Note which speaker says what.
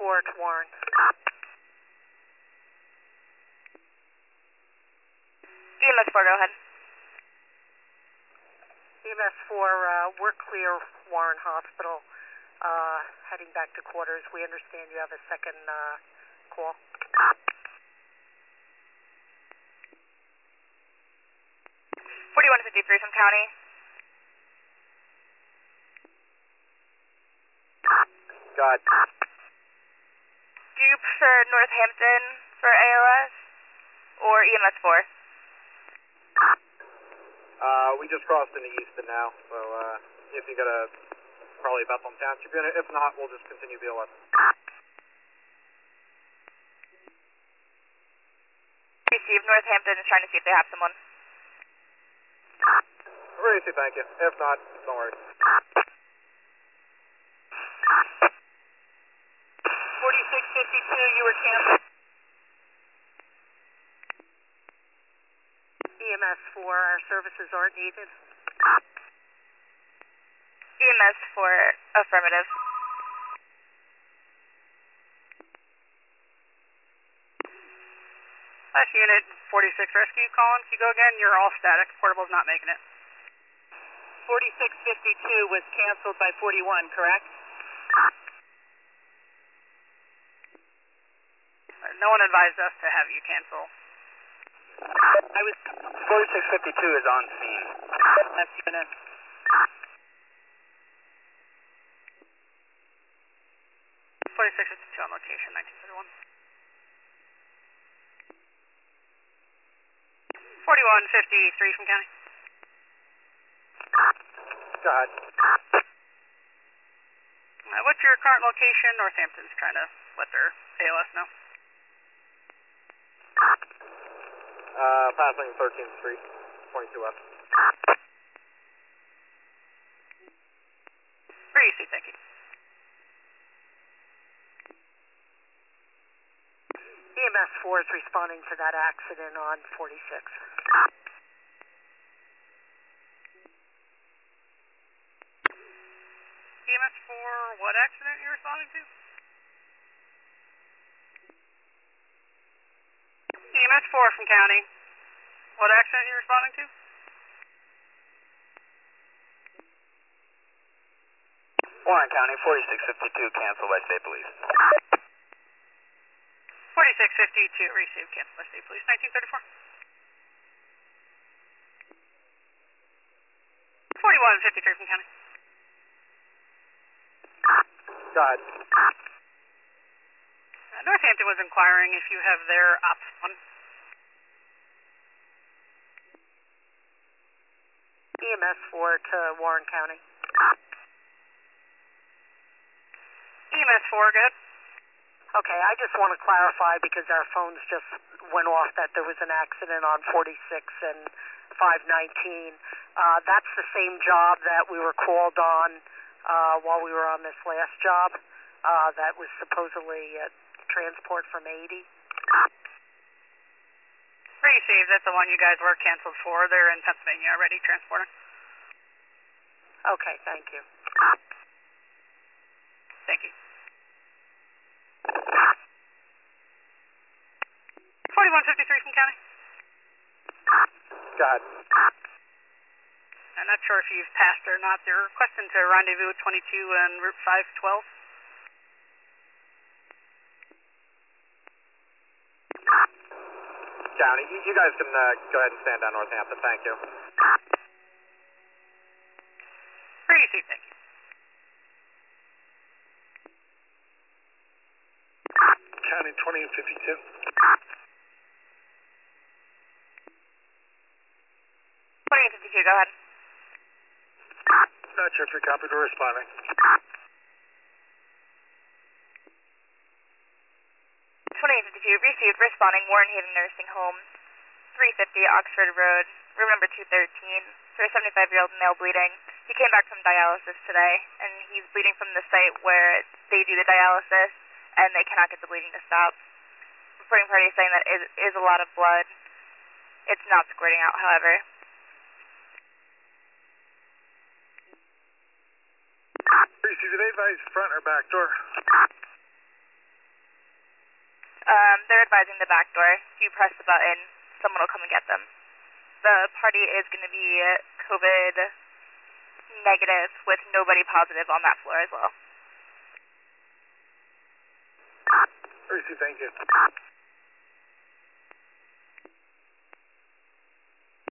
Speaker 1: 4 to Warren.
Speaker 2: EMS 4, go ahead.
Speaker 1: EMS 4, we're clear, Warren Hospital, heading back to quarters. We understand you have a second call.
Speaker 2: .4153 from County.
Speaker 3: Go ahead.
Speaker 2: Do you prefer Northampton for ALS or EMS 4?
Speaker 3: We just crossed into Easton now, so if you got a probably Bethlehem Township unit. If not, we'll just continue BLS.
Speaker 2: Received. Northampton is trying to see if they have someone.
Speaker 3: Ready to, thank you. If not, don't worry.
Speaker 1: 4652, you were canceled. EMS 4, our services aren't needed.
Speaker 2: EMS 4, affirmative.
Speaker 4: Last unit, 46 rescue calling. If you go again, you're all static. Portable's not making it.
Speaker 1: 4652 was canceled by 41, correct?
Speaker 4: No one advised us to have you cancel.
Speaker 3: I was 4652 is on scene.
Speaker 1: That's unit.
Speaker 4: .4652 on location, 1931. 4153 from County.
Speaker 3: Go ahead.
Speaker 4: What's your current location? Northampton's trying to let their ALS know.
Speaker 3: Passing 13th Street, 22 West.
Speaker 4: Where do you see? Thank you.
Speaker 1: EMS 4 is responding to that accident on 46.
Speaker 4: EMS 4, what accident you're responding to? EMS 4 from County. What accident you responding to?
Speaker 3: Warren County, 4652, canceled by State Police.
Speaker 4: 4652, received, canceled by State Police, 1934. 4153 from County.
Speaker 3: Go ahead.
Speaker 4: Northampton was inquiring if you have their Ops 1.
Speaker 1: EMS 4 to Warren County.
Speaker 4: EMS 4, good.
Speaker 1: Okay, I just want to clarify because our phones just went off that there was an accident on 46 and 519. That's the same job that we were called on while we were on this last job. That was supposedly a transport from 80.
Speaker 4: Received, that's the one you guys were canceled for. They're in Pennsylvania already, transporting.
Speaker 1: Okay, thank you.
Speaker 4: Thank you. 4153 from County.
Speaker 3: Go ahead.
Speaker 4: I'm not sure if you've passed or not. They're requesting to rendezvous at 22 and Route 512.
Speaker 3: County, you guys can go ahead and stand down Northampton, thank you.
Speaker 4: Received, thank you.
Speaker 3: County 2052.
Speaker 2: 2052, go ahead.
Speaker 3: Not sure if you're copied or responding.
Speaker 2: 2052, received, responding, Warren Haven Nursing Home, 350 Oxford Road, room number 213, for a 75-year-old male bleeding. He came back from dialysis today, and he's bleeding from the site where they do the dialysis, and they cannot get the bleeding to stop. Reporting party is saying that it is a lot of blood. It's not squirting out, however.
Speaker 3: Receive, they advise front or back door?
Speaker 2: They're advising the back door. If you press the button, someone will come and get them. The party is going to be COVID negative with nobody positive on that floor as well.
Speaker 3: Tracy, thank you.